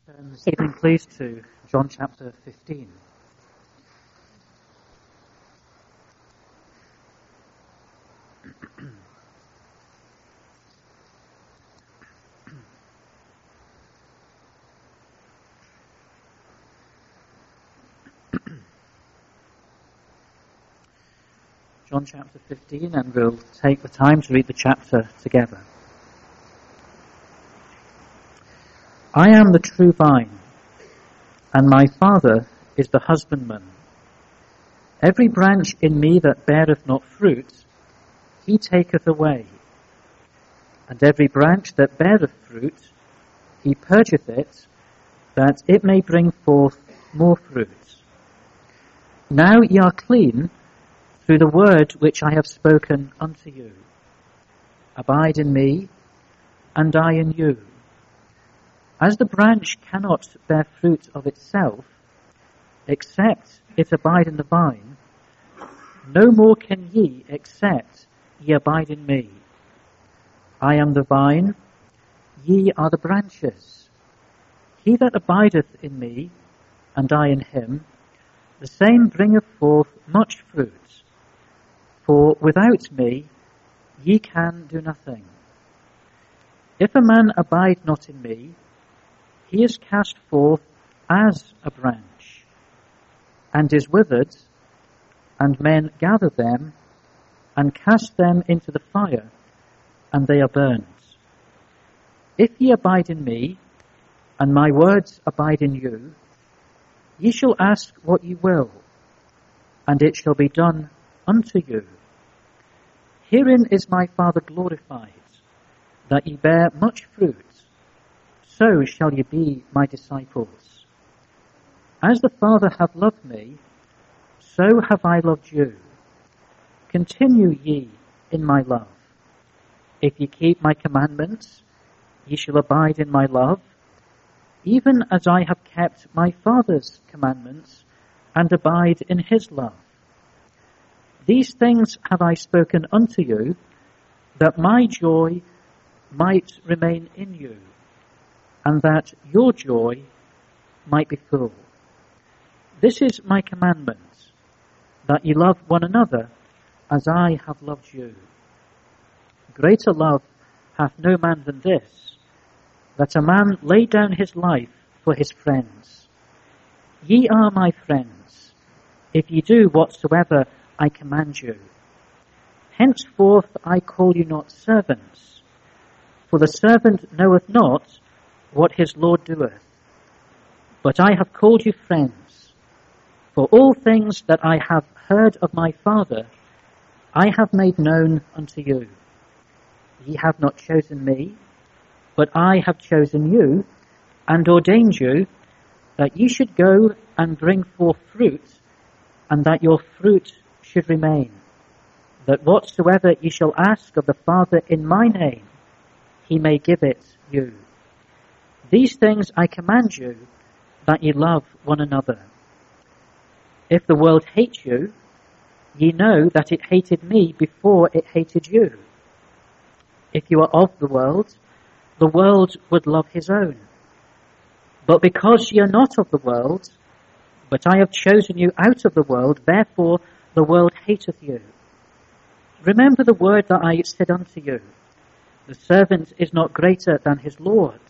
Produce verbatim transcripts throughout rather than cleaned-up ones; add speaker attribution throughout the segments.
Speaker 1: Turn this evening, please, to John chapter fifteen. John chapter fifteen, and we'll take the time to read the chapter together. I am the true vine, and my Father is the husbandman. Every branch in me that beareth not fruit, he taketh away. And every branch that beareth fruit, he purgeth it, that it may bring forth more fruit. Now ye are clean through the word which I have spoken unto you. Abide in me, and I in you. As the branch cannot bear fruit of itself, except it abide in the vine, no more can ye except ye abide in me. I am the vine, ye are the branches. He that abideth in me, and I in him, the same bringeth forth much fruit. For without me ye can do nothing. If a man abide not in me, he is cast forth as a branch, and is withered, and men gather them, and cast them into the fire, and they are burned. If ye abide in me, and my words abide in you, ye shall ask what ye will, and it shall be done unto you. Herein is my Father glorified, that ye bear much fruit, so shall ye be my disciples. As the Father hath loved me, so have I loved you. Continue ye in my love. If ye keep my commandments, ye shall abide in my love, even as I have kept my Father's commandments, and abide in his love. These things have I spoken unto you, that my joy might remain in you, and that your joy might be full. This is my commandment, that ye love one another as I have loved you. Greater love hath no man than this, that a man lay down his life for his friends. Ye are my friends, if ye do whatsoever I command you. Henceforth I call you not servants, for the servant knoweth not what his Lord doeth. But I have called you friends, for all things that I have heard of my Father, I have made known unto you. Ye have not chosen me, but I have chosen you, and ordained you, that ye should go and bring forth fruit, and that your fruit should remain, that whatsoever ye shall ask of the Father in my name, he may give it you. These things I command you, that ye love one another. If the world hate you, ye know that it hated me before it hated you. If you are of the world, the world would love his own. But because ye are not of the world, but I have chosen you out of the world, therefore the world hateth you. Remember the word that I said unto you, the servant is not greater than his Lord.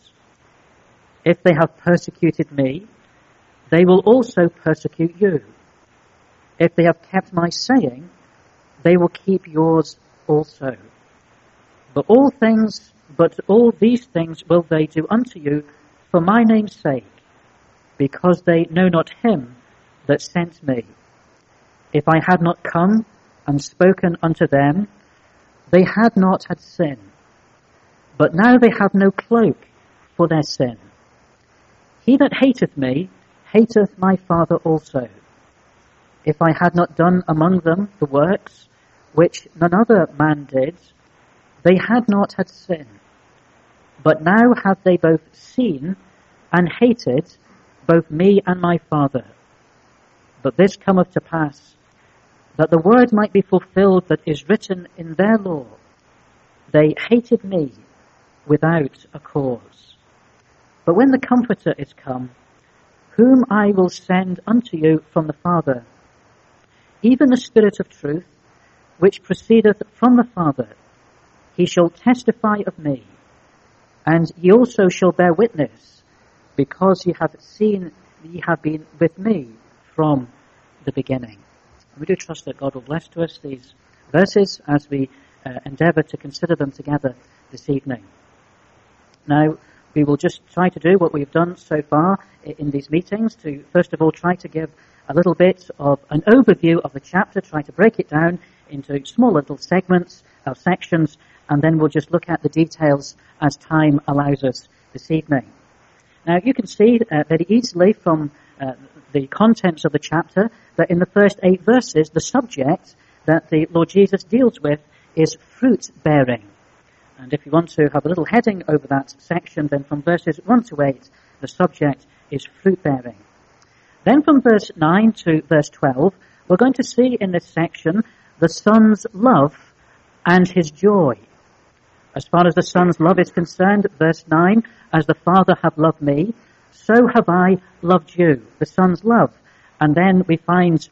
Speaker 1: If they have persecuted me, they will also persecute you. If they have kept my saying, they will keep yours also. But all things, but all these things will they do unto you for my name's sake, because they know not him that sent me. If I had not come and spoken unto them, they had not had sin. But now they have no cloak for their sin. He that hateth me, hateth my Father also. If I had not done among them the works which none other man did, they had not had sin. But now have they both seen and hated both me and my Father. But this cometh to pass, that the word might be fulfilled that is written in their law. They hated me without a cause. But when the Comforter is come, whom I will send unto you from the Father, even the Spirit of truth, which proceedeth from the Father, he shall testify of me, and ye also shall bear witness, because ye have seen, ye have been with me from the beginning. We do trust that God will bless to us these verses as we uh, endeavour to consider them together this evening. Now, we will just try to do what we've done so far in these meetings, to first of all try to give a little bit of an overview of the chapter, try to break it down into small little segments or sections, and then we'll just look at the details as time allows us this evening. Now, you can see uh, very easily from uh, the contents of the chapter that in the first eight verses, the subject that the Lord Jesus deals with is fruit bearing. And if you want to have a little heading over that section, then from verses one to eight, the subject is fruit bearing. Then from verse nine to verse twelve, we're going to see in this section the Son's love and his joy. As far as the Son's love is concerned, verse nine, as the Father hath loved me, so have I loved you, the Son's love. And then we find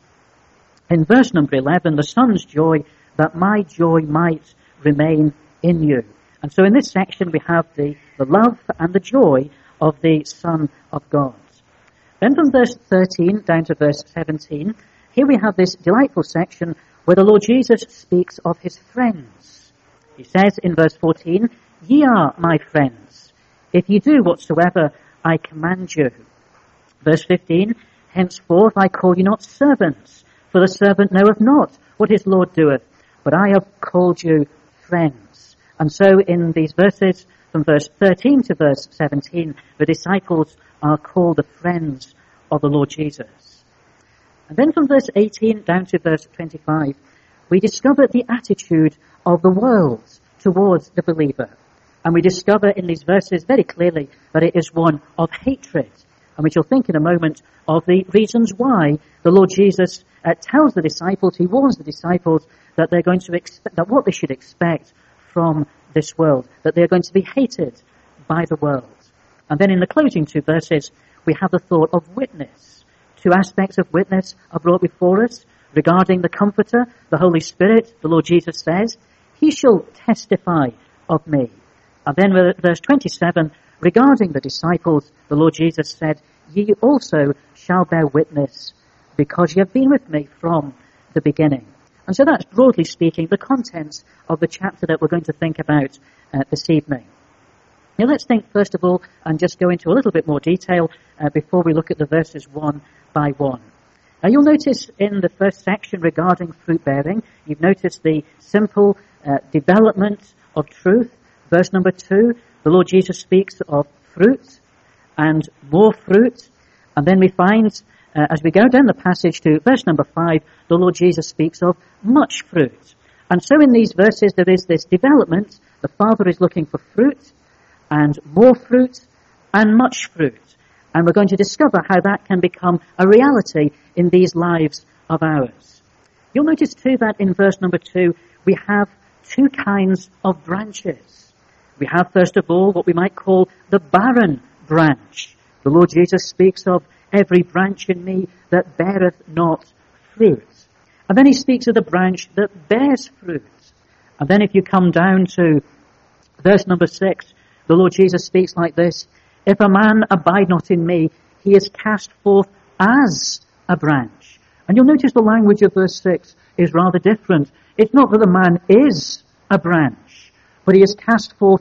Speaker 1: in verse number eleven, the Son's joy, that my joy might remain in you. And so in this section we have the, the love and the joy of the Son of God. Then from verse thirteen down to verse seventeen, here we have this delightful section where the Lord Jesus speaks of his friends. He says in verse fourteen, ye are my friends, if ye do whatsoever I command you. Verse fifteen, henceforth I call you not servants, for the servant knoweth not what his Lord doeth, but I have called you friends. And so in these verses, from verse thirteen to verse seventeen, the disciples are called the friends of the Lord Jesus. And then from verse eighteen down to verse twenty-five, we discover the attitude of the world towards the believer. And we discover in these verses very clearly that it is one of hatred. And we shall think in a moment of the reasons why the Lord Jesus uh, tells the disciples, he warns the disciples that they're going to expect, that what they should expect from this world, that they are going to be hated by the world. And then in the closing two verses, we have the thought of witness. Two aspects of witness are brought before us regarding the Comforter, the Holy Spirit. The Lord Jesus says, he shall testify of me. And then verse twenty-seven, regarding the disciples, the Lord Jesus said, ye also shall bear witness, because ye have been with me from the beginning. And so that's, broadly speaking, the contents of the chapter that we're going to think about uh, this evening. Now let's think first of all and just go into a little bit more detail uh, before we look at the verses one by one. Now you'll notice in the first section regarding fruit bearing, you've noticed the simple uh, development of truth. Verse number two, the Lord Jesus speaks of fruit and more fruit. And then we find, uh, as we go down the passage to verse number five, the Lord Jesus speaks of much fruit. And so in these verses there is this development. The Father is looking for fruit and more fruit and much fruit. And we're going to discover how that can become a reality in these lives of ours. You'll notice too that in verse number two we have two kinds of branches. We have first of all what we might call the barren branch. The Lord Jesus speaks of every branch in me that beareth not fruit. And then he speaks of the branch that bears fruit. And then if you come down to verse number six, the Lord Jesus speaks like this, if a man abide not in me, he is cast forth as a branch. And you'll notice the language of verse six is rather different. It's not that the man is a branch, but he is cast forth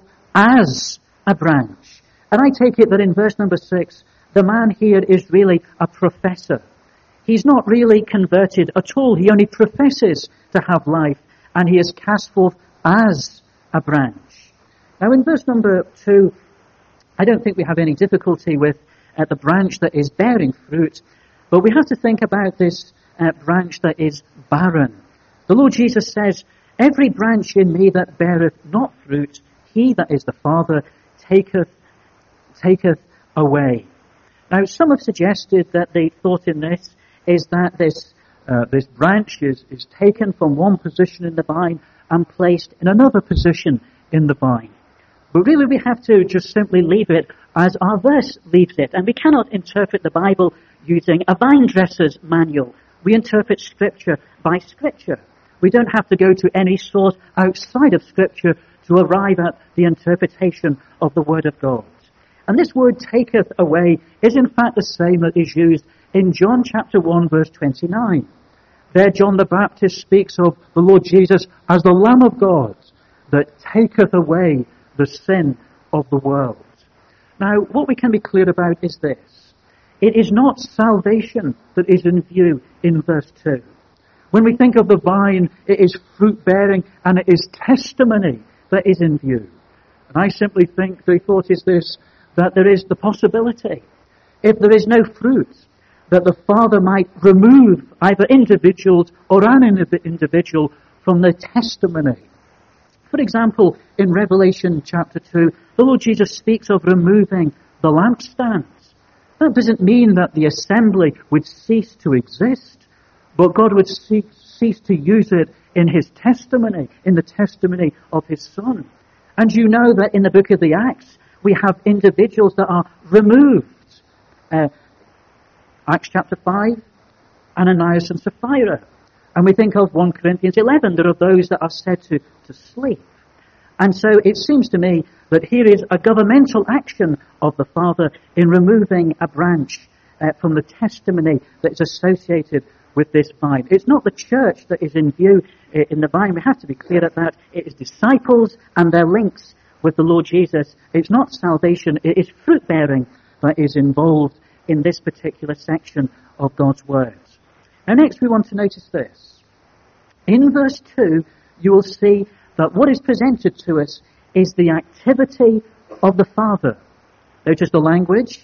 Speaker 1: as a branch. And I take it that in verse number six, the man here is really a professor. He's not really converted at all. He only professes to have life, and he is cast forth as a branch. Now in verse number two, I don't think we have any difficulty with uh, the branch that is bearing fruit, but we have to think about this uh, branch that is barren. The Lord Jesus says, every branch in me that beareth not fruit, he that is the Father taketh, taketh away. Now some have suggested that the thought in this is that this uh, this branch is, is taken from one position in the vine and placed in another position in the vine. But really we have to just simply leave it as our verse leaves it. And we cannot interpret the Bible using a vine dresser's manual. We interpret Scripture by Scripture. We don't have to go to any source outside of Scripture to arrive at the interpretation of the Word of God. And this word taketh away is in fact the same that is used in John chapter one verse twenty-nine. There John the Baptist speaks of the Lord Jesus as the Lamb of God that taketh away the sin of the world. Now, what we can be clear about is this. It is not salvation that is in view in verse two. When we think of the vine, it is fruit-bearing and it is testimony that is in view. And I simply think the thought is this, that there is the possibility, if there is no fruit, that the Father might remove either individuals or an individual from their testimony. For example, in Revelation chapter two, the Lord Jesus speaks of removing the lampstands. That doesn't mean that the assembly would cease to exist, but God would cease, cease to use it in his testimony, in the testimony of his Son. And you know that in the book of the Acts, we have individuals that are removed. Uh, Acts chapter five, Ananias and Sapphira. And we think of First Corinthians eleven, there are those that are said to, to sleep. And so it seems to me that here is a governmental action of the Father in removing a branch uh, from the testimony that is associated with this vine. It's not the church that is in view in the vine. We have to be clear at that. It is disciples and their links with the Lord Jesus. It's not salvation. It is fruit-bearing that is involved in this particular section of God's Word. Now next we want to notice this. In verse two, you will see that what is presented to us is the activity of the Father. Notice the language.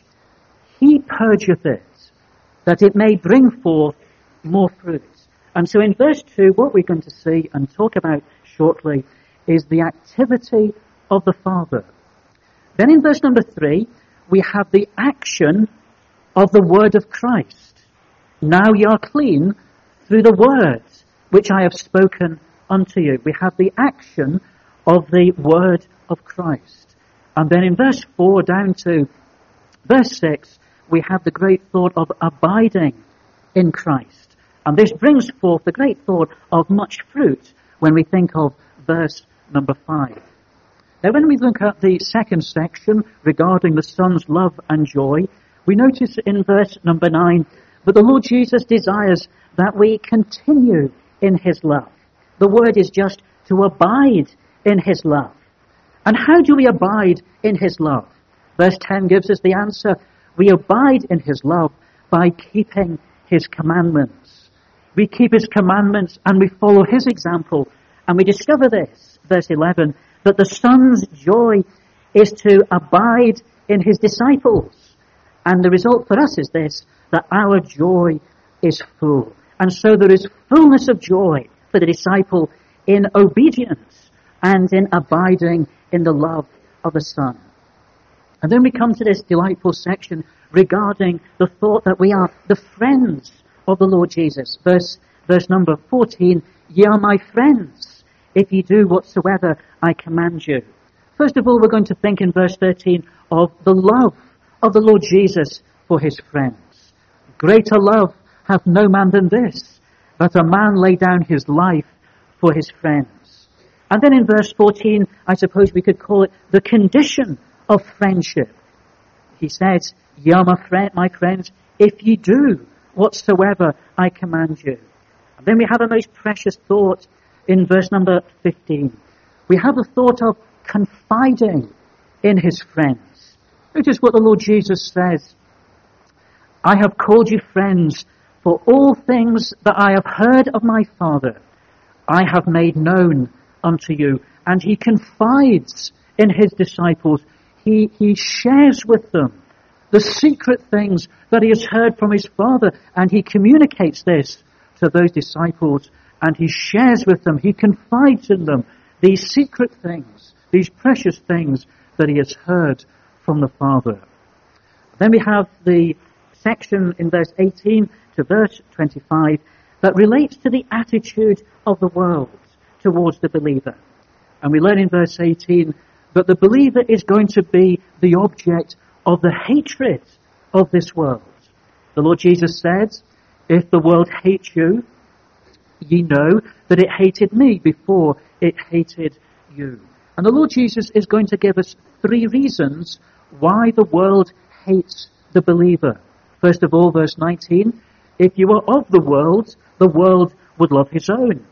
Speaker 1: He purgeth it, that it may bring forth more fruit. And so in verse two, what we're going to see and talk about shortly is the activity of the Father. Then in verse number three, we have the action of the word of Christ. Now ye are clean through the word which I have spoken unto you. We have the action of the word of Christ. And then in verse four down to verse six, we have the great thought of abiding in Christ. And this brings forth the great thought of much fruit when we think of verse number five. Now when we look at the second section regarding the Son's love and joy, we notice in verse number nine that the Lord Jesus desires that we continue in his love. The word is just to abide in his love. And how do we abide in his love? Verse ten gives us the answer. We abide in his love by keeping his commandments. We keep his commandments and we follow his example. And we discover this, verse eleven, that the Son's joy is to abide in his disciples. And the result for us is this, that our joy is full. And so there is fullness of joy for the disciple in obedience and in abiding in the love of the Son. And then we come to this delightful section regarding the thought that we are the friends of the Lord Jesus. Verse, verse number fourteen, ye are my friends, if ye do whatsoever I command you. First of all, we're going to think in verse thirteen of the love of the Lord Jesus for his friends. Greater love hath no man than this, that a man lay down his life for his friends. And then in verse fourteen, I suppose we could call it the condition of friendship. He says, ye are my, friend, my friends, if ye do whatsoever I command you. And then we have a most precious thought in verse number fifteen. We have the thought of confiding in his friends. Notice what the Lord Jesus says. I have called you friends, for all things that I have heard of my Father, I have made known unto you. And he confides in his disciples. He, he shares with them the secret things that he has heard from his Father. And he communicates this to those disciples. And he shares with them, he confides in them these secret things, these precious things that he has heard from the Father. Then we have the section in verse eighteen to verse twenty-five that relates to the attitude of the world towards the believer. And we learn in verse eighteen but the believer is going to be the object of the hatred of this world. The Lord Jesus said, if the world hates you, ye know that it hated me before it hated you. And the Lord Jesus is going to give us three reasons why the world hates the believer. First of all, verse nineteen, if you are of the world, the world would love his own.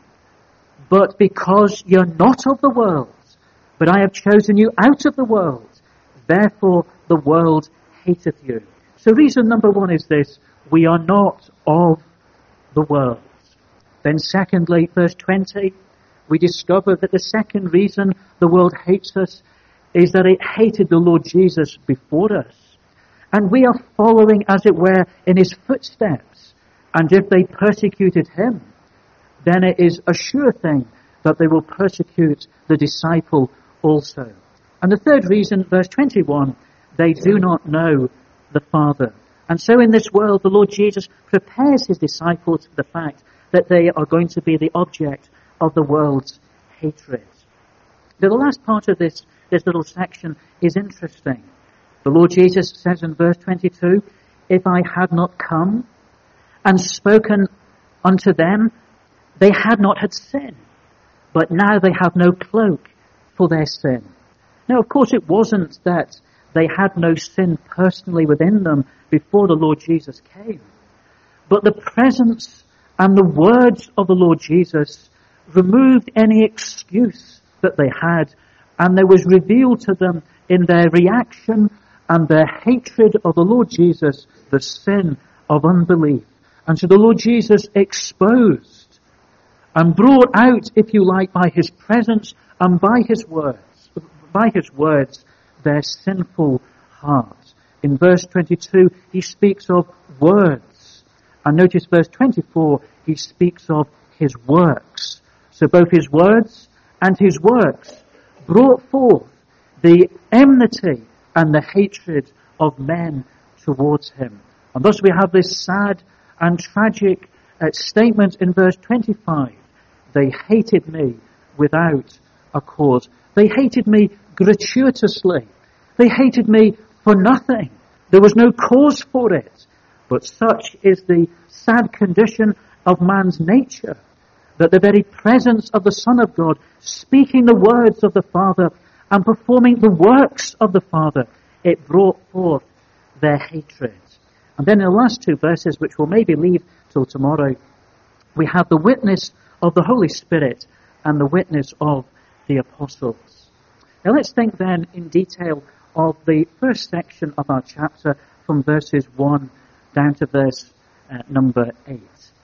Speaker 1: But because you're not of the world, but I have chosen you out of the world, therefore the world hateth you. So reason number one is this: we are not of the world. Then secondly, verse twenty, we discover that the second reason the world hates us is that it hated the Lord Jesus before us. And we are following, as it were, in his footsteps. And if they persecuted him, then it is a sure thing that they will persecute the disciple also. And the third reason, verse twenty-one, they do not know the Father. And so in this world, the Lord Jesus prepares his disciples for the fact that they are going to be the object of the world's hatred. Now, the last part of this, this little section is interesting. The Lord Jesus says in verse twenty-two, if I had not come and spoken unto them, they had not had sin, but now they have no cloak for their sin. Now, of course, it wasn't that they had no sin personally within them before the Lord Jesus came, but the presence and the words of the Lord Jesus removed any excuse that they had, and there was revealed to them in their reaction and their hatred of the Lord Jesus the sin of unbelief. And so the Lord Jesus exposed and brought out, if you like, by his presence and by his words, by his words, their sinful hearts. In verse twenty-two, he speaks of words. And notice verse twenty-four, he speaks of his works. So both his words and his works brought forth the enmity and the hatred of men towards him. And thus we have this sad and tragic uh, statement in verse twenty-five. They hated me without a cause. They hated me gratuitously. They hated me for nothing. There was no cause for it. But such is the sad condition of man's nature, that the very presence of the Son of God, speaking the words of the Father and performing the works of the Father, it brought forth their hatred. And then in the last two verses, which we'll maybe leave till tomorrow, we have the witness of the Holy Spirit and the witness of the apostles. Now let's think then in detail of the first section of our chapter from verses one down to verse uh, number eight.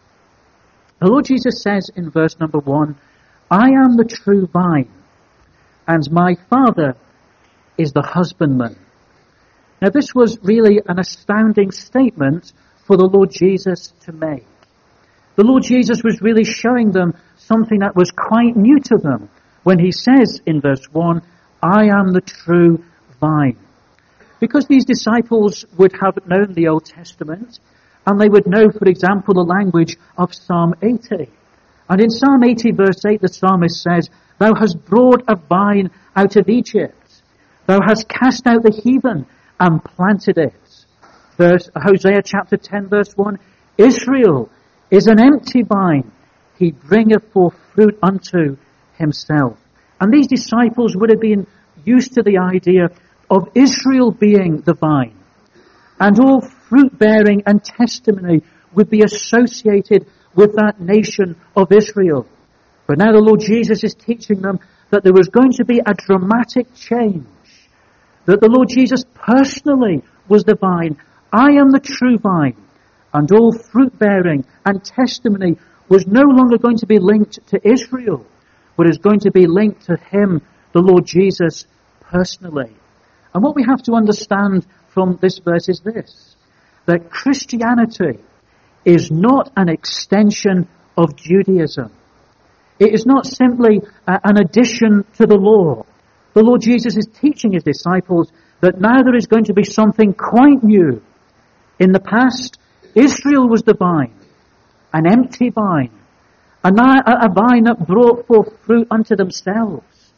Speaker 1: The Lord Jesus says in verse number one, I am the true vine, and my Father is the husbandman. Now this was really an astounding statement for the Lord Jesus to make. The Lord Jesus was really showing them something that was quite new to them when he says in verse one, I am the true vine. Because these disciples would have known the Old Testament, and they would know, for example, the language of Psalm eighty. And in Psalm eighty, verse eight, the psalmist says, Thou hast brought a vine out of Egypt. Thou hast cast out the heathen and planted it. Verse, Hosea chapter ten, verse one, Israel is an empty vine. He bringeth forth fruit unto himself. And these disciples would have been used to the idea of Israel being the vine. And all fruit-bearing and testimony would be associated with that nation of Israel. But now the Lord Jesus is teaching them that there was going to be a dramatic change. That the Lord Jesus personally was the vine. I am the true vine. And all fruit-bearing and testimony was no longer going to be linked to Israel, but is going to be linked to him, the Lord Jesus, personally. And what we have to understand from this verse is this, that Christianity is not an extension of Judaism. It is not simply uh, an addition to the law. The Lord Jesus is teaching his disciples that now there is going to be something quite new. In the past, Israel was the vine, an empty vine, a, a vine that brought forth fruit unto themselves.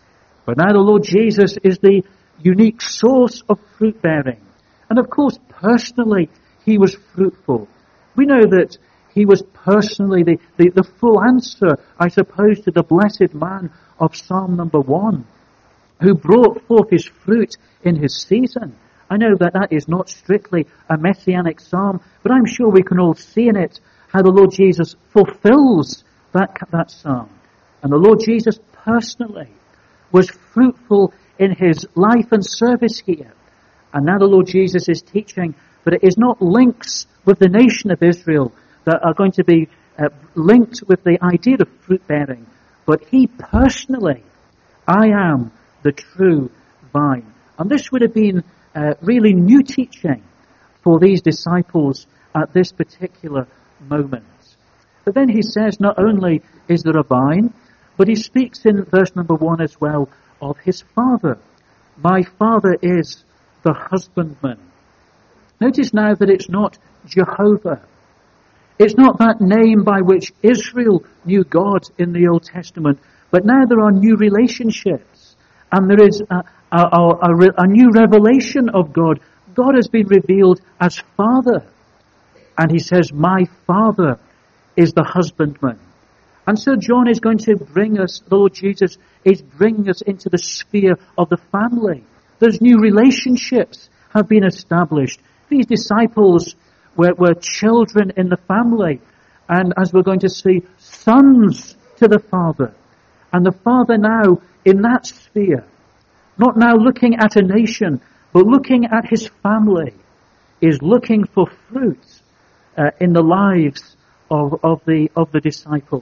Speaker 1: But now the Lord Jesus is the unique source of fruit bearing. And of course, personally, he was fruitful. We know that he was personally the, the, the full answer, I suppose, to the blessed man of Psalm number one, who brought forth his fruit in his season. I know that that is not strictly a messianic psalm, but I'm sure we can all see in it how the Lord Jesus fulfills that, that psalm. And the Lord Jesus personally was fruitful in his life and service here. And now the Lord Jesus is teaching that it is not links with the nation of Israel that are going to be uh, linked with the idea of fruit bearing, but he personally, I am the true vine. And this would have been uh, really new teaching for these disciples at this particular moment. But then he says not only is there a vine, but he speaks in verse number one as well of his Father. My Father is the husbandman. Notice now that it's not Jehovah. It's not that name by which Israel knew God in the Old Testament, but now there are new relationships, and there is a, a, a, a new revelation of God. God has been revealed as Father, and he says, my Father is the husbandman. And so John is going to bring us, the Lord Jesus is bringing us into the sphere of the family. There's new relationships have been established. These disciples were, were children in the family, and as we're going to see, sons to the Father. And the Father now in that sphere, not now looking at a nation, but looking at his family, is looking for fruit uh, in the lives of, of the of the disciples.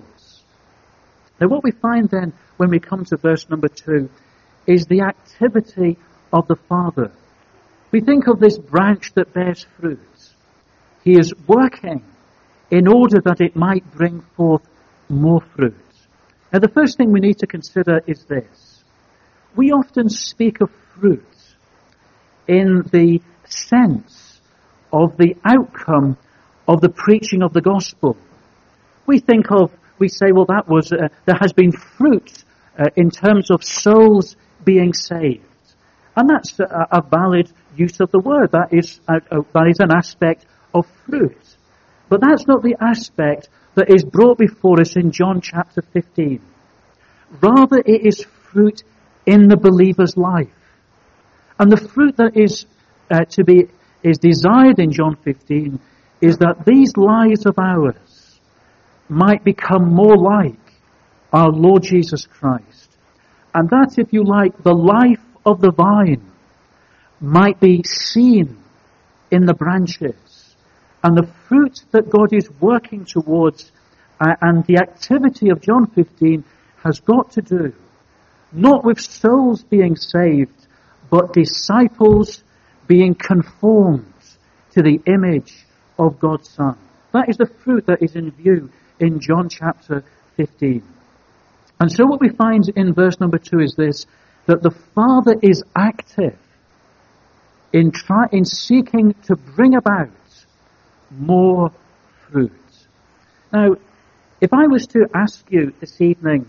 Speaker 1: Now what we find then when we come to verse number two is the activity of the Father. We think of this branch that bears fruit. He is working in order that it might bring forth more fruit. Now the first thing we need to consider is this. We often speak of fruit in the sense of the outcome of the preaching of the gospel. We think of, we say, well, that was, uh, there has been fruit uh, in terms of souls being saved. And that's a, a valid use of the word. That is, a, a, that is an aspect of fruit. But that's not the aspect that is brought before us in John chapter fifteen. Rather, it is fruit in the believer's life. And the fruit that is uh, to be is desired in John fifteen is that these lives of ours might become more like our Lord Jesus Christ. And that, if you like, the life of the vine might be seen in the branches. And the fruit that God is working towards uh, and the activity of John fifteen has got to do not with souls being saved, but disciples being conformed to the image of God's Son. That is the fruit that is in view in John chapter fifteen. And so what we find in verse number two is this, that the Father is active in try, in seeking to bring about more fruit. Now, if I was to ask you this evening,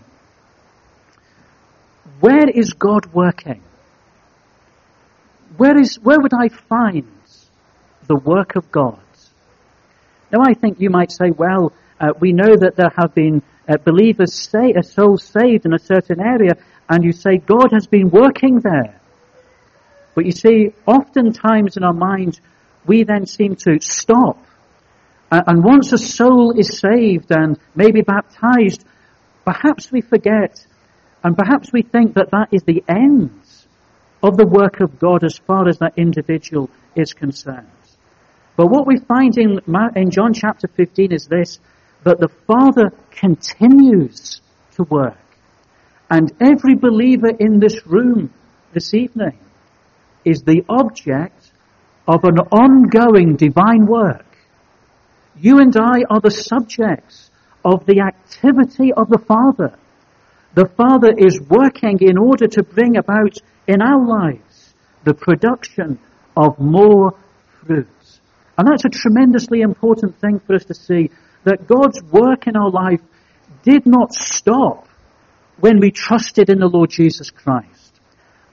Speaker 1: where is God working? Where is where would I find the work of God? Now, I think you might say, well, uh, we know that there have been uh, believers, say, a soul saved in a certain area, and you say God has been working there. But you see, oftentimes in our mind, we then seem to stop. Uh, and once a soul is saved and maybe baptized, perhaps we forget, and perhaps we think that that is the end of the work of God as far as that individual is concerned. But what we find in, in John chapter fifteen is this, that the Father continues to work. And every believer in this room this evening is the object of an ongoing divine work. You and I are the subjects of the activity of the Father. The Father is working in order to bring about in our lives the production of more fruit. And that's a tremendously important thing for us to see, that God's work in our life did not stop when we trusted in the Lord Jesus Christ.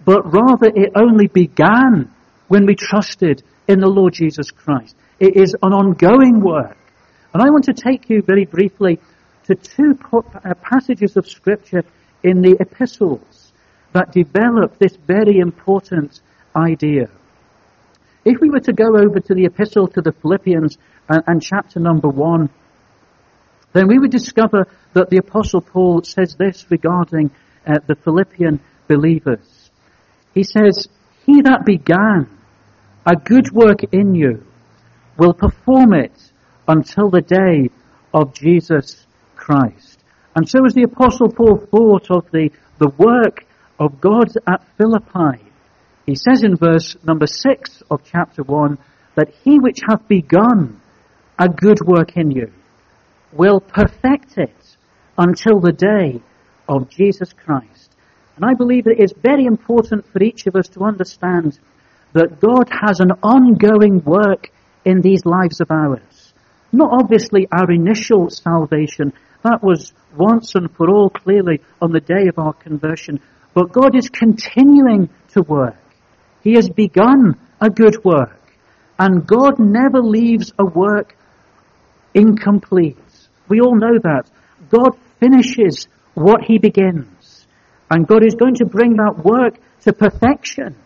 Speaker 1: but rather it only began when we trusted in the Lord Jesus Christ. It is an ongoing work. And I want to take you very briefly to two passages of Scripture in the epistles that develop this very important idea. If we were to go over to the epistle to the Philippians and, and chapter number one, then we would discover that the Apostle Paul says this regarding uh, the Philippian believers. He says, "He that began a good work in you will perform it until the day of Jesus Christ." And so as the Apostle Paul thought of the, the work of God at Philippi, he says in verse number six of chapter one, that he which hath begun a good work in you will perfect it until the day of Jesus Christ. And I believe that it is very important for each of us to understand that God has an ongoing work in these lives of ours. Not obviously our initial salvation, that was once and for all clearly on the day of our conversion, but God is continuing to work. He has begun a good work, and God never leaves a work incomplete. We all know that. God finishes what he begins, and God is going to bring that work to perfection.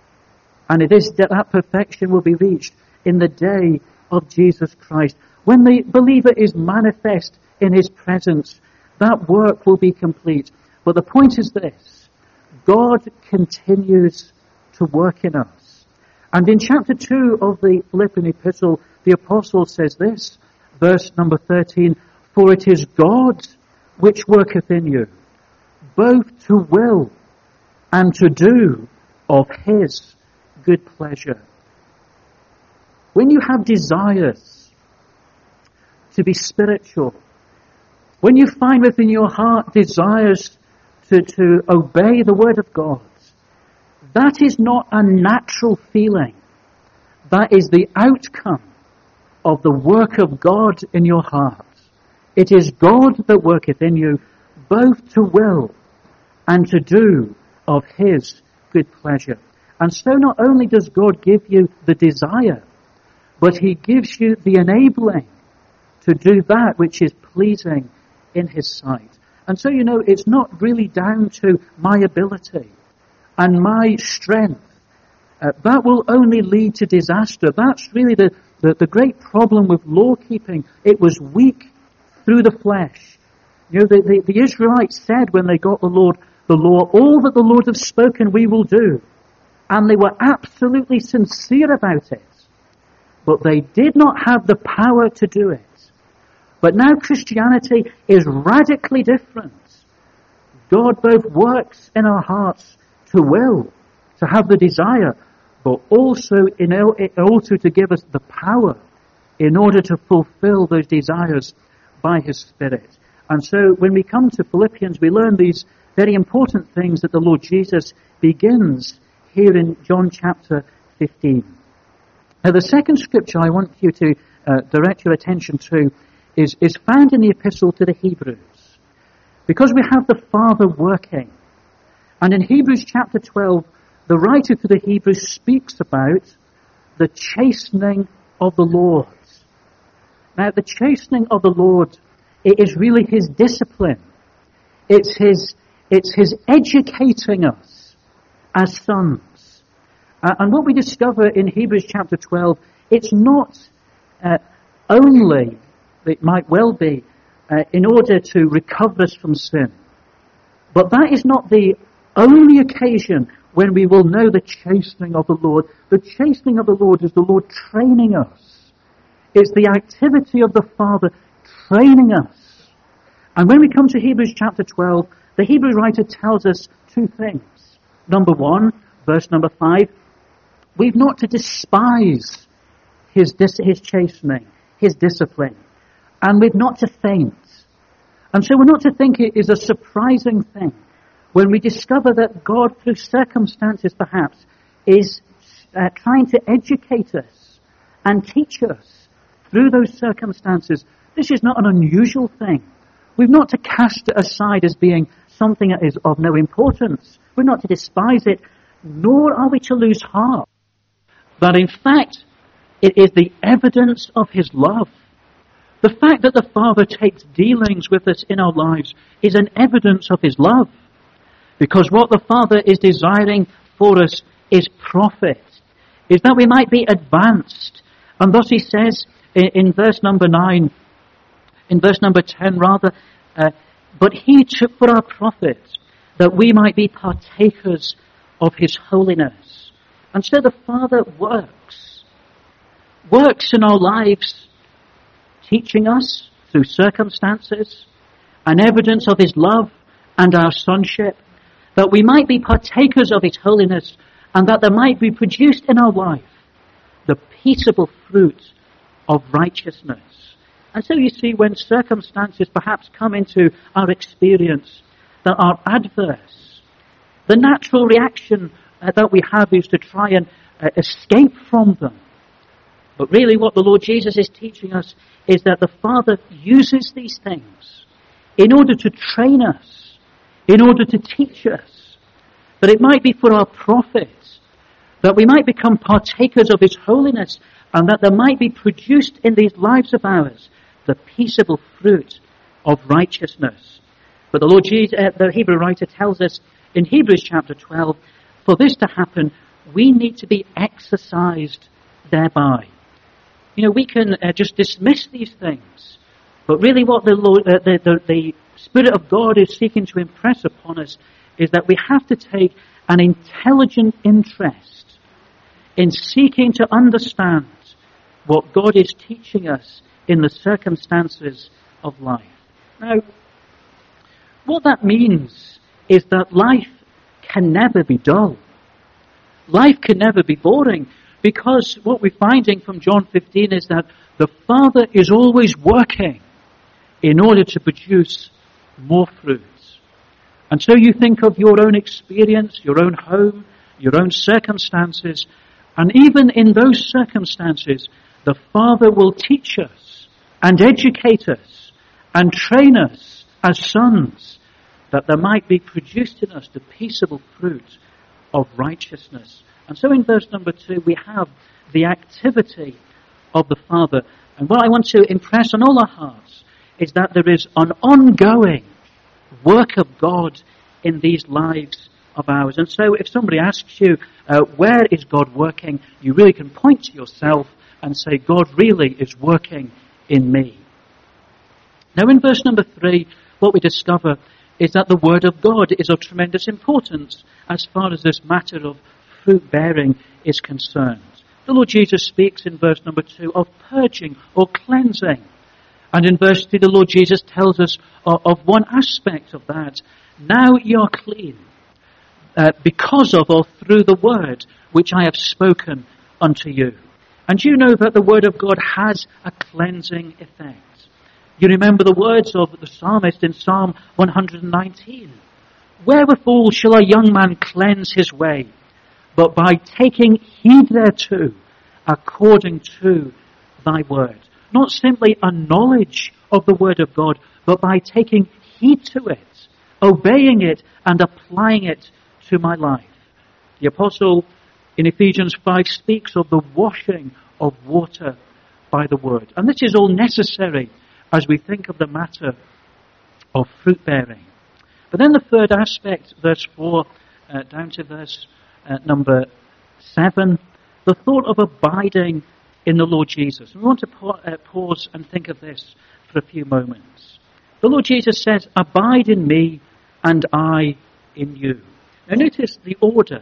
Speaker 1: And it is that that perfection will be reached in the day of Jesus Christ. When the believer is manifest in his presence, that work will be complete. But the point is this: God continues to work in us. And in chapter two of the Philippian epistle, the apostle says this, verse number thirteen, "For it is God which worketh in you, both to will and to do of his good pleasure." When you have desires to be spiritual, when you find within your heart desires to, to obey the word of God, that is not a natural feeling. That is the outcome of the work of God in your heart. It is God that worketh in you, both to will and to do of his good pleasure. And so not only does God give you the desire, but he gives you the enabling to do that which is pleasing in his sight. And so, you know, it's not really down to my ability and my strength. Uh, that will only lead to disaster. That's really the, the, the great problem with law keeping. It was weak through the flesh. You know, the, the, the Israelites said when they got the Lord, the law, "All that the Lord has spoken we will do." And they were absolutely sincere about it. But they did not have the power to do it. But now Christianity is radically different. God both works in our hearts to will, to have the desire, but also in also to give us the power in order to fulfill those desires by his Spirit. And so when we come to Philippians, we learn these very important things that the Lord Jesus begins here in John chapter fifteen. Now the second scripture I want you to uh, direct your attention to is, is found in the epistle to the Hebrews. Because we have the Father working. And in Hebrews chapter twelve, the writer to the Hebrews speaks about the chastening of the Lord. Now the chastening of the Lord, it is really his discipline. It's his, it's his educating us as sons. Uh, and what we discover in Hebrews chapter twelve, it's not uh, only, it might well be, uh, in order to recover us from sin. But that is not the only occasion when we will know the chastening of the Lord. The chastening of the Lord is the Lord training us. It's the activity of the Father training us. And when we come to Hebrews chapter twelve, the Hebrew writer tells us two things. Number one, verse number five, we've not to despise his, dis- his chastening, his discipline. And we've not to faint. And so we're not to think it is a surprising thing when we discover that God, through circumstances perhaps, is uh, trying to educate us and teach us through those circumstances. This is not an unusual thing. We've not to cast it aside as being something that is of no importance. We're not to despise it. nor are we to lose heart. That in fact, it is the evidence of his love. The fact that the Father takes dealings with us in our lives is an evidence of his love. Because what the Father is desiring for us is profit, is that we might be advanced. And thus he says in, in verse number nine, in verse number ten rather, uh, but he took for our profit that we might be partakers of his holiness. And so the Father works, works in our lives, teaching us through circumstances, an evidence of his love and our sonship, that we might be partakers of his holiness, and that there might be produced in our life the peaceable fruit of righteousness. And so you see, when circumstances perhaps come into our experience that are adverse, the natural reaction uh, that we have is to try and uh, escape from them. But really what the Lord Jesus is teaching us is that the Father uses these things in order to train us, in order to teach us, that it might be for our profit, that we might become partakers of his holiness, and that there might be produced in these lives of ours the peaceable fruit of righteousness. But the Lord Jesus, uh, the Hebrew writer tells us in Hebrews chapter twelve, for this to happen, we need to be exercised thereby. You know, we can uh, just dismiss these things, but really what the, Lord, uh, the, the, the Spirit of God is seeking to impress upon us is that we have to take an intelligent interest in seeking to understand what God is teaching us in the circumstances of life. Now, what that means is that life can never be dull. Life can never be boring, because what we're finding from John fifteen is that the Father is always working in order to produce more fruits. And so you think of your own experience, your own home, your own circumstances, and even in those circumstances, the Father will teach us and educate us and train us as sons, that there might be produced in us the peaceable fruit of righteousness. And so in verse number two, we have the activity of the Father. And what I want to impress on all our hearts is that there is an ongoing work of God in these lives of ours. And so if somebody asks you, uh, where is God working? You really can point to yourself and say, God really is working in me. Now in verse number three, what we discover is that the Word of God is of tremendous importance as far as this matter of fruit bearing is concerned. The Lord Jesus speaks in verse number two of purging or cleansing. And in verse three, the Lord Jesus tells us of, of one aspect of that. Now you are clean, uh, because of or through the word which I have spoken unto you. And you know that the Word of God has a cleansing effect. You remember the words of the psalmist in Psalm one nineteen. Wherewithal shall a young man cleanse his way? But by taking heed thereto, according to thy word. Not simply a knowledge of the Word of God, but by taking heed to it, obeying it, and applying it to my life. The apostle in Ephesians five speaks of the washing of water by the Word. And this is all necessary as we think of the matter of fruit bearing. But then the third aspect, verse four, uh, down to verse uh, number seven, the thought of abiding in the Lord Jesus. And we want to pa- uh, pause and think of this for a few moments. The Lord Jesus says, abide in me and I in you. Now notice the order.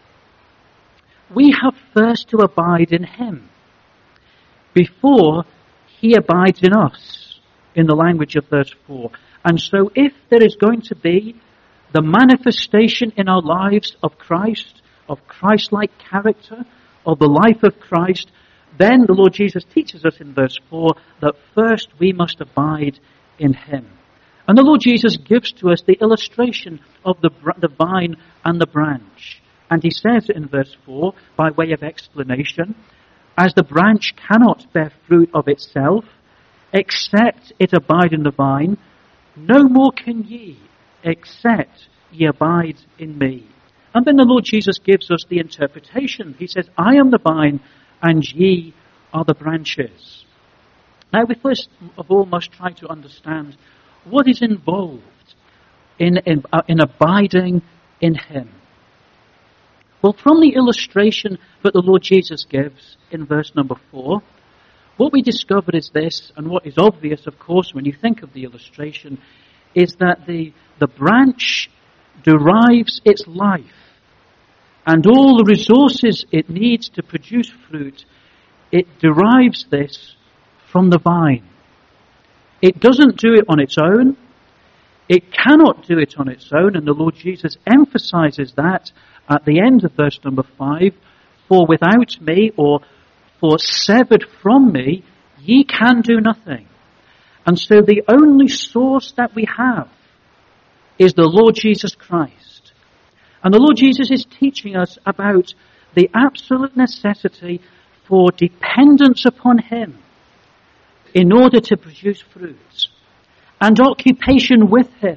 Speaker 1: We have first to abide in him before he abides in us, in the language of verse four. And so if there is going to be the manifestation in our lives of Christ, of Christ-like character, of the life of Christ, then the Lord Jesus teaches us in verse four that first we must abide in him. And the Lord Jesus gives to us the illustration of the, the vine and the branch. And he says in verse four, by way of explanation, as the branch cannot bear fruit of itself, except it abide in the vine, no more can ye, except ye abide in me. And then the Lord Jesus gives us the interpretation. He says, I am the vine, and ye are the branches. Now, we first of all must try to understand what is involved in, in, uh, in abiding in him. Well, from the illustration that the Lord Jesus gives in verse number four, what we discover is this, and what is obvious, of course, when you think of the illustration, is that the, the branch derives its life and all the resources it needs to produce fruit. It derives this from the vine. It doesn't do it on its own. It cannot do it on its own, and the Lord Jesus emphasizes that at the end of verse number five, for without me, or for severed from me, ye can do nothing. And so the only source that we have is the Lord Jesus Christ. And the Lord Jesus is teaching us about the absolute necessity for dependence upon him in order to produce fruits, and occupation with him,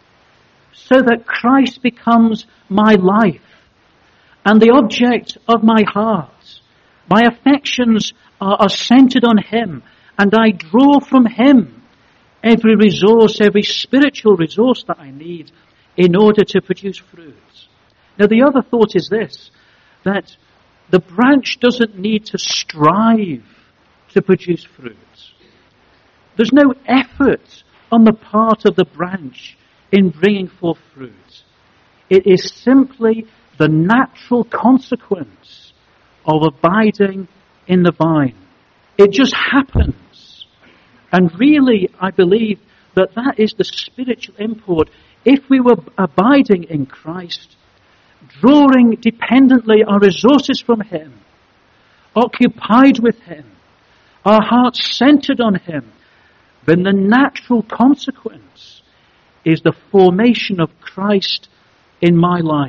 Speaker 1: so that Christ becomes my life and the object of my heart. My affections are, are centered on him, and I draw from him every resource, every spiritual resource that I need in order to produce fruits. Now, the other thought is this, that the branch doesn't need to strive to produce fruits. There's no effort on the part of the branch in bringing forth fruit. It is simply the natural consequence of abiding in the vine. It just happens. And really, I believe that that is the spiritual import. If we were abiding in Christ, drawing dependently our resources from him, occupied with him, our hearts centered on him, then the natural consequence is the formation of Christ in my life.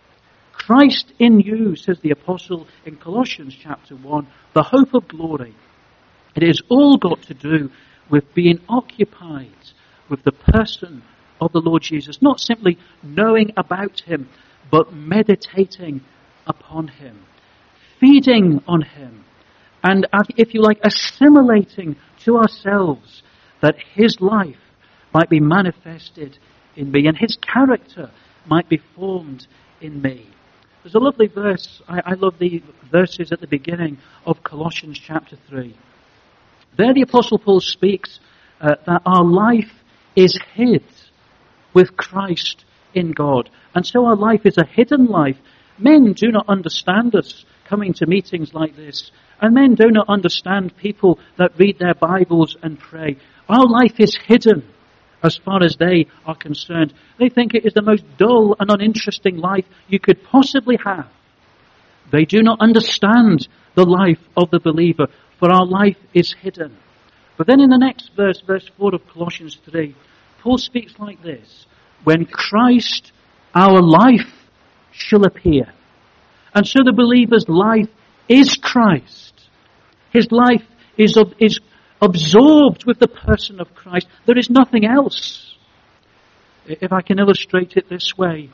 Speaker 1: Christ in you, says the apostle in Colossians chapter one, the hope of glory. It has all got to do with being occupied with the person of the Lord Jesus, not simply knowing about him, but meditating upon him, feeding on him, and, if you like, assimilating to ourselves that his life might be manifested in me and his character might be formed in me. There's a lovely verse, I, I love the verses at the beginning of Colossians chapter three. There the Apostle Paul speaks uh, that our life is hid with Christ in God. And so our life is a hidden life. Men do not understand us coming to meetings like this. And men do not understand people that read their Bibles and pray. Our life is hidden as far as they are concerned. They think it is the most dull and uninteresting life you could possibly have. They do not understand the life of the believer, for our life is hidden. But then in the next verse, verse four of Colossians three, Paul speaks like this: when Christ, our life, shall appear. And so the believer's life is Christ. His life is, is absorbed with the person of Christ. There is nothing else. If I can illustrate it this way,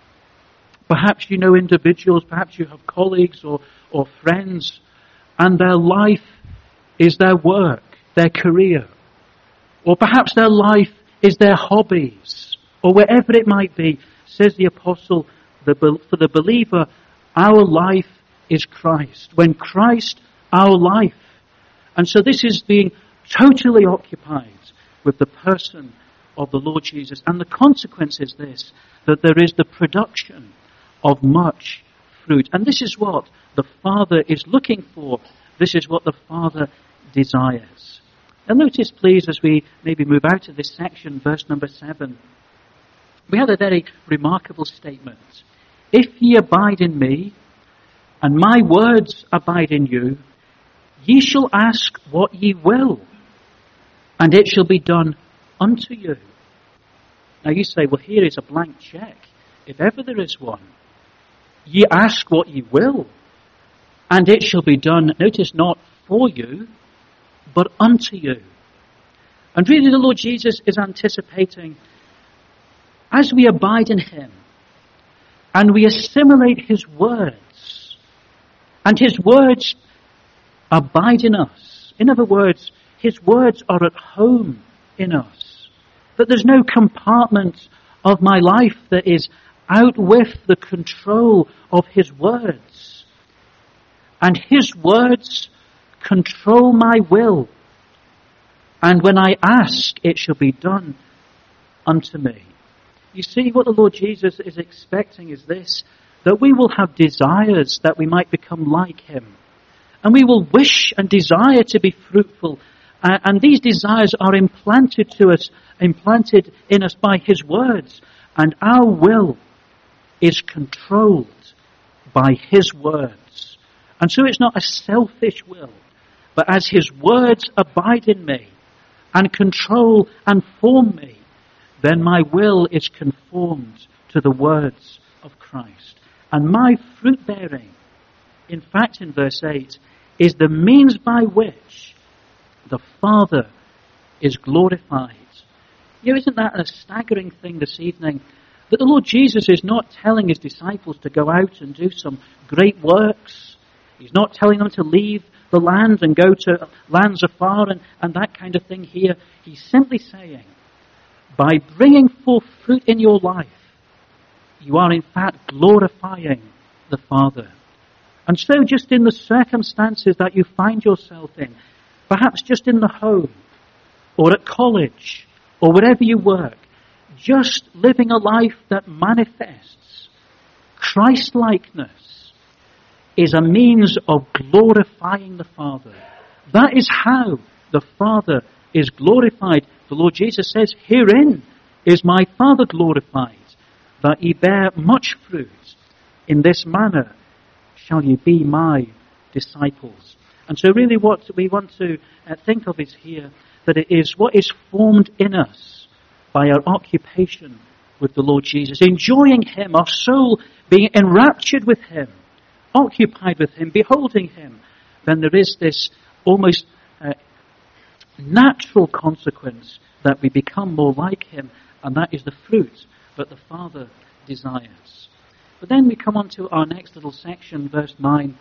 Speaker 1: perhaps you know individuals, perhaps you have colleagues or, or friends, and their life is their work, their career. Or perhaps their life is their hobbies, or wherever it might be. Says the apostle, the, for the believer, our life is Christ. When Christ, our life. And so this is being totally occupied with the person of the Lord Jesus. And the consequence is this, that there is the production of much fruit. And this is what the Father is looking for. This is what the Father desires. And notice, please, as we maybe move out of this section, verse number seven. We have a very remarkable statement. If ye abide in me, and my words abide in you, ye shall ask what ye will, and it shall be done unto you. Now you say, well, here is a blank check, if ever there is one. Ye ask what ye will, and it shall be done, notice, not for you, but unto you. And really the Lord Jesus is anticipating, as we abide in him, and we assimilate his words, and his words abide in us. In other words, his words are at home in us. That there's no compartment of my life that is out with the control of his words. And his words control my will. And when I ask, it shall be done unto me. You see, what the Lord Jesus is expecting is this, that we will have desires that we might become like him. And we will wish and desire to be fruitful. Uh, and these desires are implanted to us, implanted in us by his words. And our will is controlled by his words. And so it's not a selfish will, but as his words abide in me and control and form me, then my will is conformed to the words of Christ. And my fruit bearing, in fact in verse eight, is the means by which the Father is glorified. You know, isn't that a staggering thing this evening? That the Lord Jesus is not telling his disciples to go out and do some great works. He's not telling them to leave the land and go to lands afar and, and that kind of thing here. He's simply saying, by bringing forth fruit in your life, you are in fact glorifying the Father. And so just in the circumstances that you find yourself in, perhaps just in the home, or at college, or wherever you work, just living a life that manifests Christ-likeness is a means of glorifying the Father. That is how the Father is glorified. The Lord Jesus says, herein is my Father glorified, that ye bear much fruit. In this manner shall ye be my disciples. And so really what we want to uh, think of is here, that it is what is formed in us by our occupation with the Lord Jesus, enjoying him, our soul being enraptured with him, occupied with him, beholding him. Then there is this almost uh, natural consequence that we become more like him, and that is the fruit that the Father desires. But then we come on to our next little section, verse nine.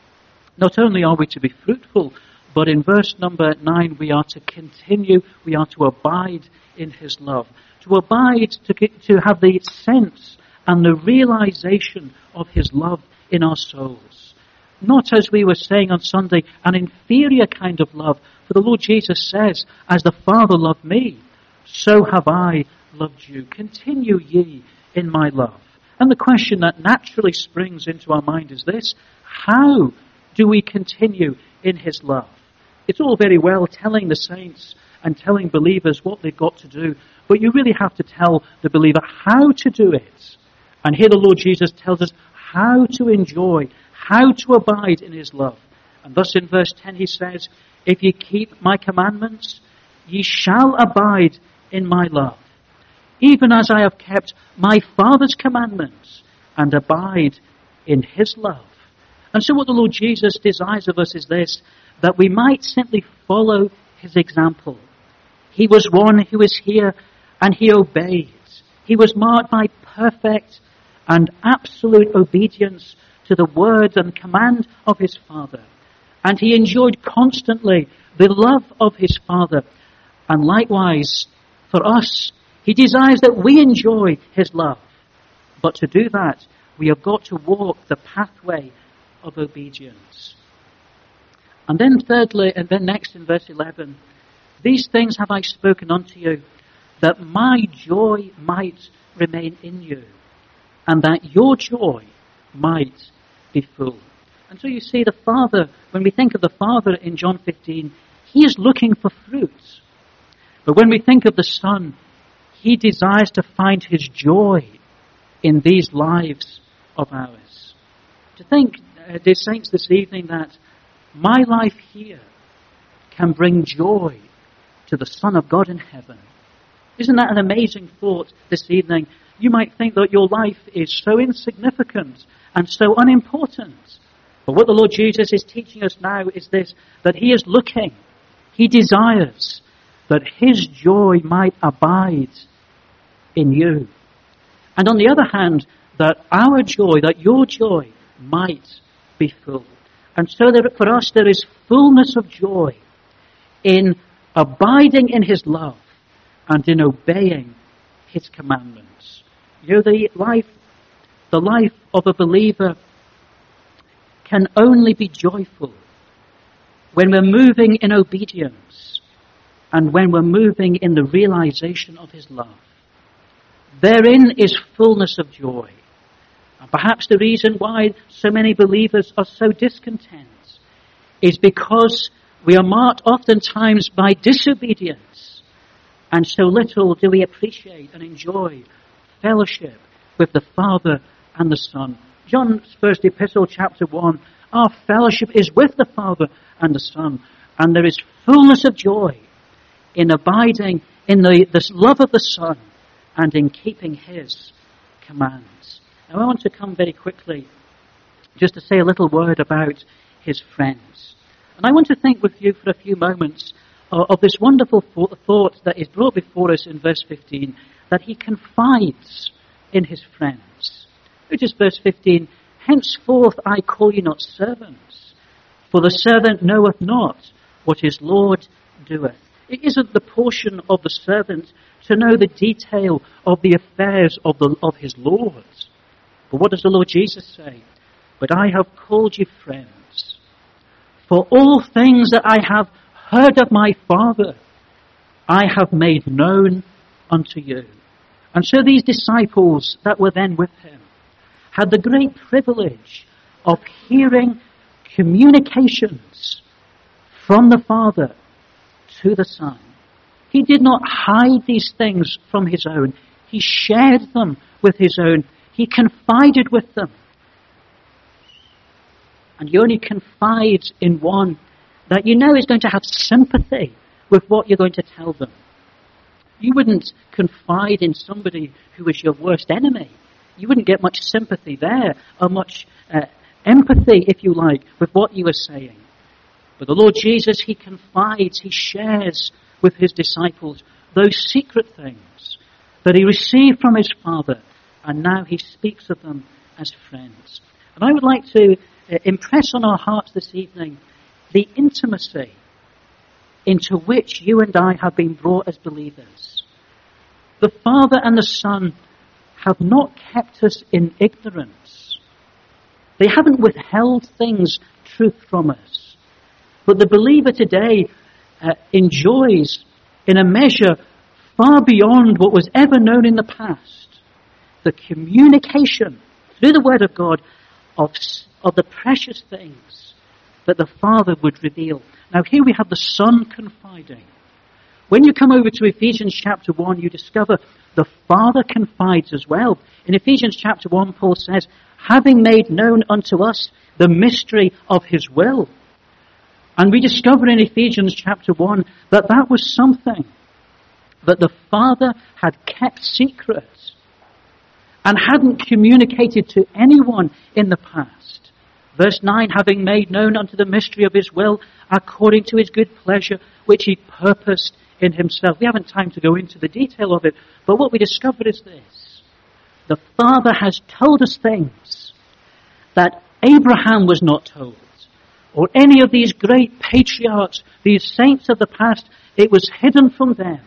Speaker 1: Not only are we to be fruitful, but in verse number nine we are to continue, we are to abide in his love. To abide, to, get, to have the sense and the realization of his love in our souls. Not, as we were saying on Sunday, an inferior kind of love. For the Lord Jesus says, as the Father loved me, so have I loved you. Continue ye in my love. And the question that naturally springs into our mind is this: how do we continue in his love? It's all very well telling the saints and telling believers what they've got to do, but you really have to tell the believer how to do it. And here the Lord Jesus tells us how to enjoy, how to abide in his love. And thus in verse ten he says, if ye keep my commandments, ye shall abide in my love, even as I have kept my Father's commandments and abide in his love. And so what the Lord Jesus desires of us is this, that we might simply follow his example. He was one who is here and he obeyed. He was marked by perfect and absolute obedience to the word and command of his Father. And he enjoyed constantly the love of his Father. And likewise, for us, he desires that we enjoy his love. But to do that, we have got to walk the pathway of obedience. And then thirdly, and then next in verse eleven, these things have I spoken unto you, that my joy might remain in you, and that your joy might be full. And so you see the Father, when we think of the Father in John fifteen, he is looking for fruit. But when we think of the Son, he desires to find his joy in these lives of ours. To think, uh, dear saints, this evening that my life here can bring joy to the Son of God in heaven. Isn't that an amazing thought this evening? You might think that your life is so insignificant and so unimportant. But what the Lord Jesus is teaching us now is this, that he is looking, he desires that his joy might abide in you. And on the other hand,
Speaker 2: that our joy, that your joy might be full. And so that for us there is fullness of joy in abiding in his love and in obeying his commandments. You know, the life, the life of a believer can only be joyful when we're moving in obedience and when we're moving in the realization of his love. Therein is fullness of joy. And perhaps the reason why so many believers are so discontent is because we are marked oftentimes by disobedience, and so little do we appreciate and enjoy fellowship with the Father and the Son. John's first epistle, chapter one, our fellowship is with the Father and the Son, and there is fullness of joy in abiding in the, the love of the Son and in keeping his commands. Now I want to come very quickly just to say a little word about his friends. And I want to think with you for a few moments uh, of this wonderful thought that is brought before us in verse fifteen, that he confides in his friends. Which is verse fifteen, henceforth I call you not servants, for the servant knoweth not what his Lord doeth. It isn't the portion of the servant to know the detail of the affairs of, the, of his Lord. But what does the Lord Jesus say? But I have called you friends, for all things that I have heard of my Father, I have made known unto you. And so these disciples that were then with him had the great privilege of hearing communications from the Father to the Son. He did not hide these things from his own. He shared them with his own. He confided with them. And you only confide in one that you know is going to have sympathy with what you're going to tell them. You wouldn't confide in somebody who is your worst enemy. You wouldn't get much sympathy there, or much uh, empathy, if you like, with what you are saying. But the Lord Jesus, he confides, he shares with his disciples those secret things that he received from his Father, and now he speaks of them as friends. And I would like to uh, impress on our hearts this evening the intimacy into which you and I have been brought as believers. The Father and the Son have not kept us in ignorance. They haven't withheld things, truth from us. But the believer today uh, enjoys, in a measure far beyond what was ever known in the past, the communication through the Word of God of, of the precious things that the Father would reveal. Now here we have the Son confiding. When you come over to Ephesians chapter one, you discover the Father confides as well. In Ephesians chapter one, Paul says, having made known unto us the mystery of his will. And we discover in Ephesians chapter one that that was something that the Father had kept secret and hadn't communicated to anyone in the past. Verse nine, having made known unto the mystery of his will, according to his good pleasure, which he purposed in himself. We haven't time to go into the detail of it, but what we discover is this. The Father has told us things that Abraham was not told, or any of these great patriarchs, these saints of the past. It was hidden from them.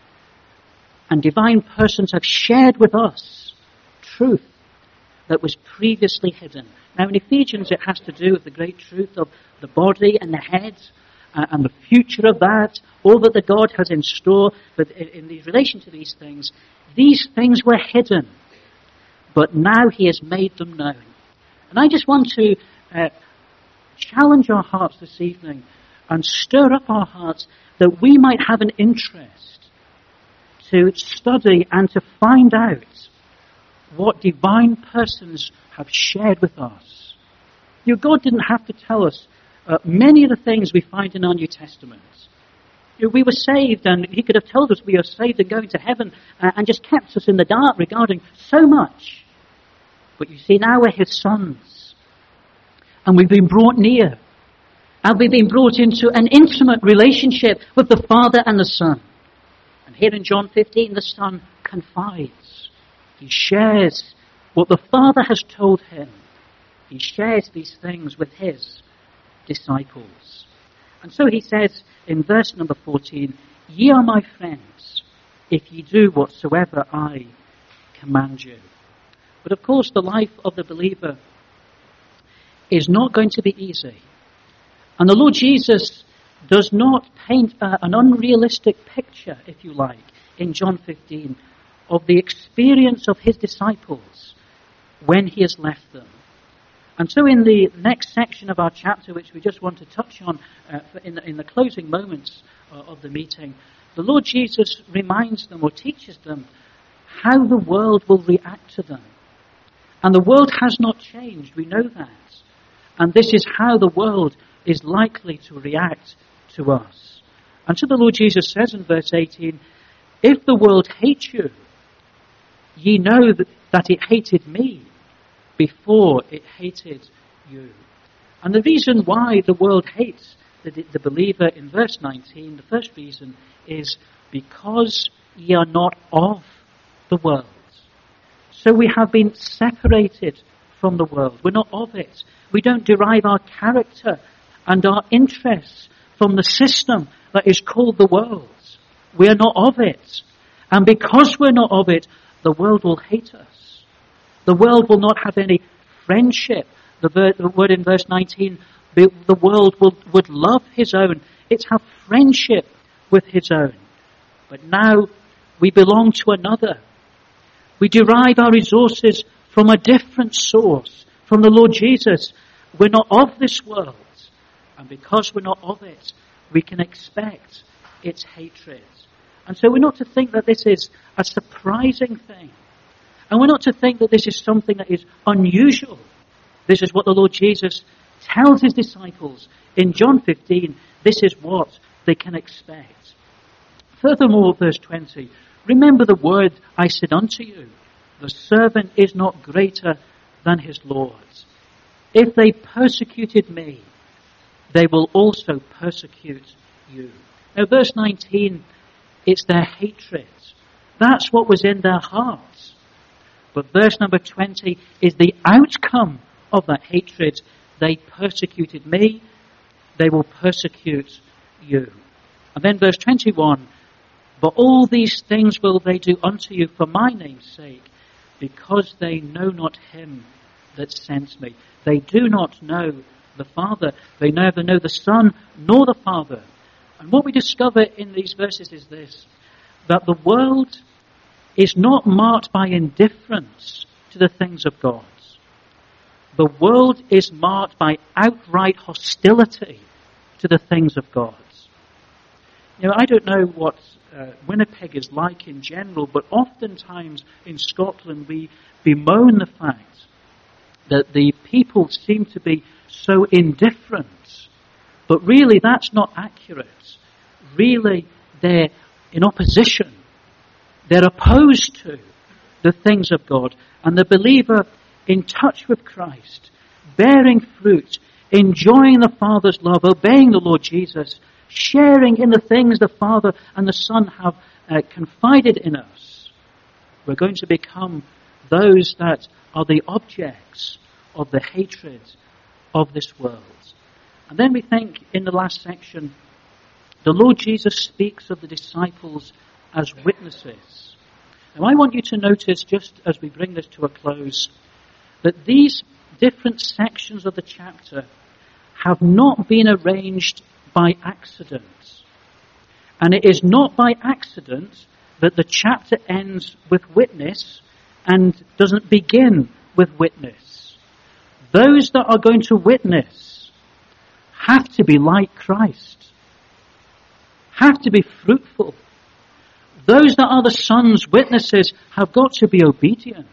Speaker 2: And divine persons have shared with us truth that was previously hidden. Now in Ephesians it has to do with the great truth of the body and the head uh, and the future of that, all that the God has in store. But in, in relation to these things, these things were hidden, but now he has made them known. And I just want to uh, challenge our hearts this evening and stir up our hearts that we might have an interest to study and to find out what divine persons have shared with us. You know, God didn't have to tell us uh, many of the things we find in our New Testament. You know, we were saved, and he could have told us we are saved and going to heaven uh, and just kept us in the dark regarding so much. But you see, now we're his sons, and we've been brought near, and we've been brought into an intimate relationship with the Father and the Son. And here in John fifteen, the Son confides. He shares What the Father has told him, he shares these things with his disciples. And so he says in verse number fourteen, "Ye are my friends, if ye do whatsoever I command you." But of course, the life of the believer is not going to be easy. And the Lord Jesus does not paint a, an unrealistic picture, if you like, in John fifteen, of the experience of his disciples when he has left them. And so in the next section of our chapter, which we just want to touch on uh, in, the, in the closing moments uh, of the meeting, the Lord Jesus reminds them or teaches them how the world will react to them. And the world has not changed, we know that. And this is how the world is likely to react to us. And so the Lord Jesus says in verse eighteen, "If the world hates you, ye know that, that it hated me before it hated you." And the reason why the world hates the, the believer in verse nineteen, the first reason is because ye are not of the world. So we have been separated from the world. We're not of it. We don't derive our character and our interests from the system that is called the world. We are not of it. And because we're not of it, the world will hate us. The world will not have any friendship. The, ver- the word in verse nineteen, the, the world will, would love his own. It's have friendship with his own. But now we belong to another. We derive our resources from a different source, from the Lord Jesus. We're not of this world. And because we're not of it, we can expect its hatred. And so we're not to think that this is a surprising thing. And we're not to think that this is something that is unusual. This is what the Lord Jesus tells his disciples in John fifteen. This is what they can expect. Furthermore, verse twenty, "Remember the word I said unto you, the servant is not greater than his Lord. If they persecuted me, they will also persecute you." Now verse nineteen, it's their hatred. That's what was in their hearts. But verse number twenty is the outcome of that hatred. They persecuted me, they will persecute you. And then verse twenty-one, "But all these things will they do unto you for my name's sake, because they know not him that sent me." They do not know the Father. They neither know the Son nor the Father. And what we discover in these verses is this, that the world is not marked by indifference to the things of God. The world is marked by outright hostility to the things of God. You know, I don't know what uh, Winnipeg is like in general, but oftentimes in Scotland we bemoan the fact that the people seem to be so indifferent. But really that's not accurate. Really they're in opposition. They're opposed to the things of God. And the believer in touch with Christ, bearing fruit, enjoying the Father's love, obeying the Lord Jesus, sharing in the things the Father and the Son have uh, confided in us, we're going to become those that are the objects of the hatred of this world. And then we think in the last section, the Lord Jesus speaks of the disciples as witnesses. Now I want you to notice, just as we bring this to a close, that these different sections of the chapter have not been arranged by accident. And it is not by accident that the chapter ends with witness and doesn't begin with witness. Those that are going to witness have to be like Christ, have to be fruitful. Those that are the Son's witnesses have got to be obedient.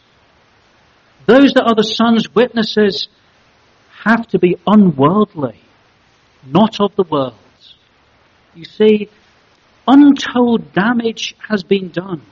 Speaker 2: Those that are the Son's witnesses have to be unworldly, not of the world. You see, untold damage has been done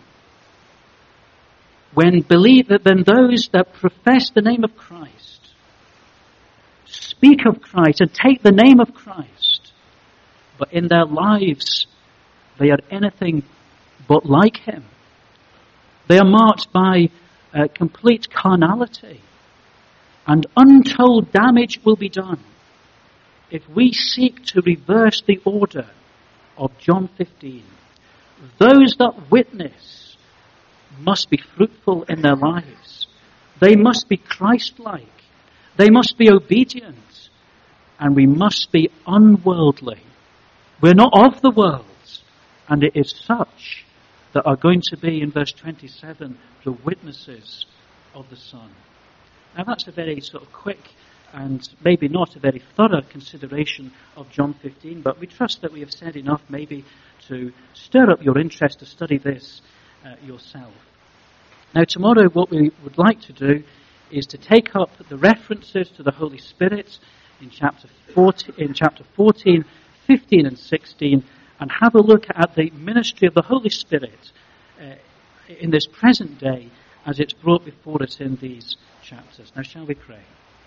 Speaker 2: when believe when those that profess the name of Christ, speak of Christ and take the name of Christ, but in their lives they are anything but like him. They are marked by uh, complete carnality. And untold damage will be done if we seek to reverse the order of John fifteen. Those that witness must be fruitful in their lives. They must be Christ-like. They must be obedient. And we must be unworldly. We're not of the world. And it is such that are going to be, in verse twenty-seven, the witnesses of the Son. Now that's a very sort of quick and maybe not a very thorough consideration of John fifteen, but we trust that we have said enough maybe to stir up your interest to study this uh, yourself. Now tomorrow what we would like to do is to take up the references to the Holy Spirit in chapter fourteen, in chapter fourteen, fifteen and sixteen, and have a look at the ministry of the Holy Spirit uh, in this present day as it's brought before us in these chapters. Now shall we pray?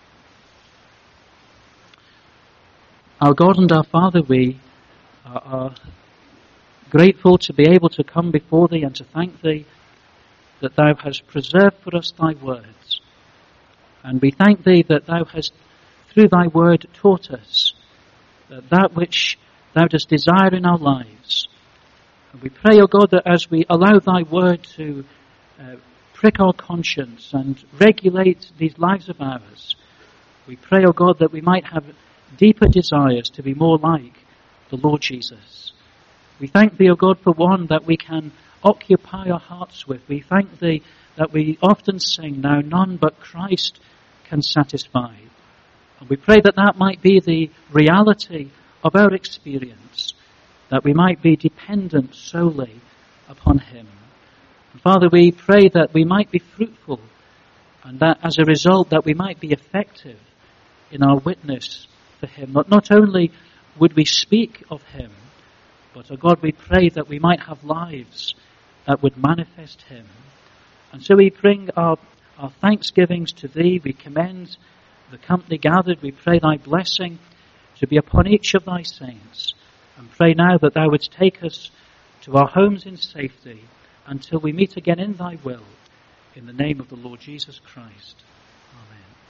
Speaker 2: Our God and our Father, we are, are grateful to be able to come before Thee and to thank Thee that Thou hast preserved for us Thy words. And we thank Thee that Thou hast, through Thy word, taught us that, that which Thou dost desire in our lives. And we pray, O God, that as we allow Thy word to uh, prick our conscience and regulate these lives of ours, we pray, O God, that we might have deeper desires to be more like the Lord Jesus. We thank Thee, O God, for one that we can occupy our hearts with. We thank Thee that we often sing, now none but Christ can satisfy. And we pray that that might be the reality of our experience, that we might be dependent solely upon Him. And Father, we pray that we might be fruitful, and that as a result that we might be effective in our witness for Him. Not, not only would we speak of Him, but, oh God, we pray that we might have lives that would manifest Him. And so we bring our, our thanksgivings to Thee. We commend the company gathered. We pray Thy blessing to be upon each of Thy saints. And pray now that Thou wouldst take us to our homes in safety until we meet again in Thy will. In the name of the Lord Jesus Christ.